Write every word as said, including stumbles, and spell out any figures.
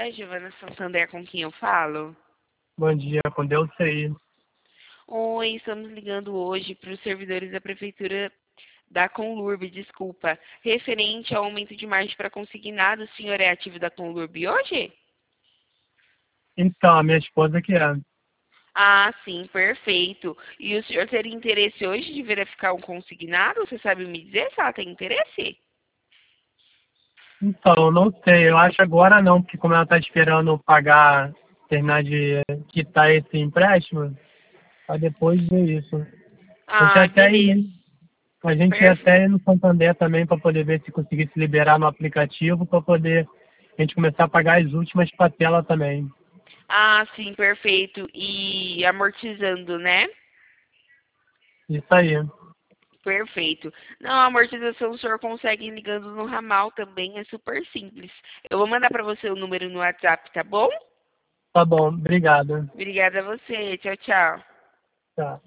dia, Giovana Santander, com quem eu falo? Bom dia, com Deus aí. Oi, estamos ligando hoje para os servidores da Prefeitura da Conlurb, desculpa, referente ao aumento de margem para consignado. O senhor é ativo da Conlurb hoje? Então, a minha esposa que é. Ah, sim, perfeito. E o senhor teria interesse hoje de verificar um consignado? Você sabe me dizer se ela tem interesse? Então, não sei, eu acho agora não, porque como ela está esperando pagar, terminar de quitar esse empréstimo, para depois ver isso. A gente Ah, até beleza. ir, a gente ia Perfeito. até ir no Santander também para poder ver se conseguisse liberar no aplicativo para poder a gente começar a pagar as últimas parcelas também. Ah, sim, perfeito. E amortizando, né? Isso aí. Perfeito. Não, a amortização o senhor consegue ligando no ramal também, é super simples. Eu vou mandar para você o número no WhatsApp, tá bom? Tá bom, obrigado. Obrigada a você. Tchau, tchau. Tá.